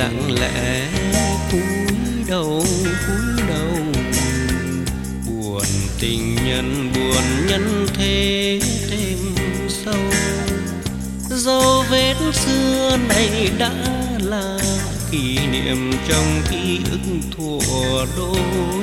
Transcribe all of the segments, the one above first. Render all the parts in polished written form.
lặng lẽ cúi đầu buồn tình nhân buồn nhân thế thêm sâu. Dấu vết xưa này đã là kỷ niệm trong ký ức thuở đôi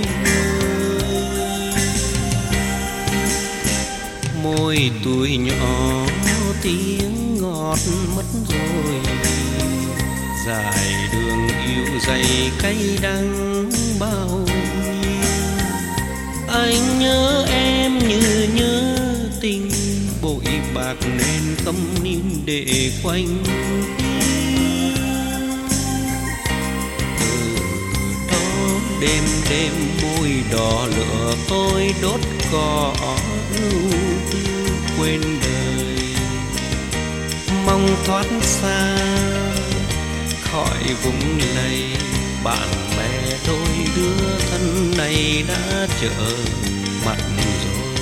môi tuổi nhỏ tiếng ngọt mất rồi. Dài đường yêu dày cay đắng bao nhiêu. Anh nhớ em như nhớ tình, bội bạc nên câm nín để quanh. Từ đó đêm đêm môi đỏ lửa tôi đốt cỏ ưu tư quên đời. Mong thoát xa khỏi vùng lầy, bạn bè đôi đứa thân này đã trở mặt rồi.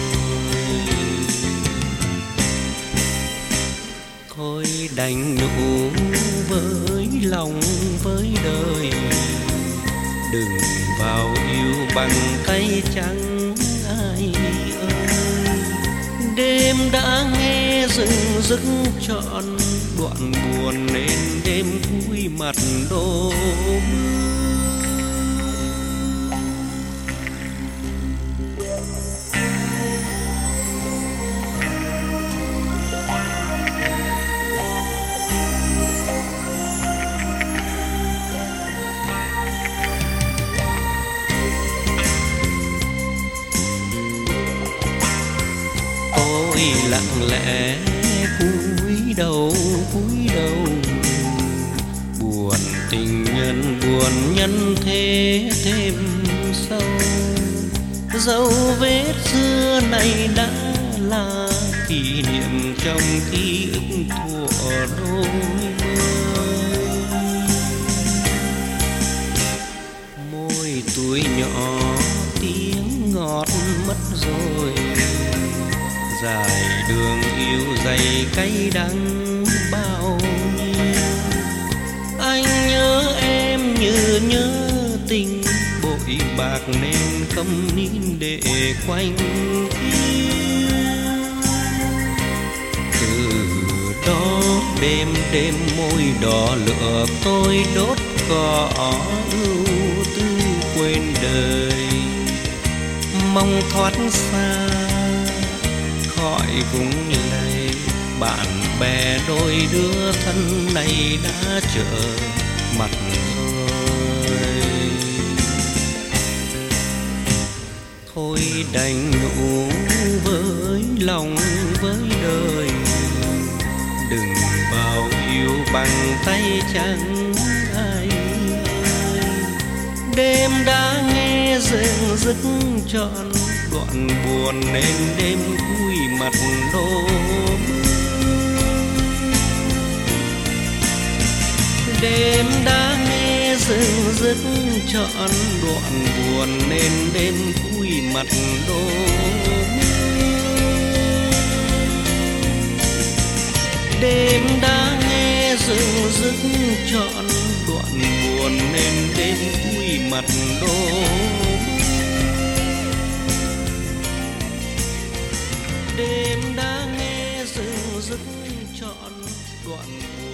Thôi đành nụ với lòng với đời, đừng vào yêu bằng tay trắng ai ơi. Đêm đã nghe rừng rức trọn đoạn buồn nên đêm cúi mặt đổ mưa. Tôi lặng lẽ cúi đầu buồn tình nhân buồn nhân thế thêm sâu. Dấu vết xưa này đã là kỷ niệm trong ký ức thuở đôi mươi. Môi tuổi nhỏ tiếng ngọt mất rồi. Dài đường yêu dày cay đắng bao nhiêu. Anh nhớ em như nhớ tình, bội bạc nên câm nín để quanh yêu. Từ đó đêm đêm môi đỏ lửa tôi đốt cỏ ưu tư quên đời. Mong thoát xa khỏi vùng lầy, bạn bè đôi đứa thân này đã trở mặt rồi. Thôi đành nụ với lòng với đời, đừng vào yêu bằng tay trắng ai ơi. Đêm đã nghe rừng rức trọn đoạn buồn nên đêm cúi mặt đổ mưa. Đêm đã nghe rừng rức trọn đoạn buồn nên đêm cúi mặt đổ mưa. Đêm đã nghe rừng rức trọn đoạn buồn nên đêm cúi mặt đổ mưa. Đêm đã nghe rừng rức trọn đoạn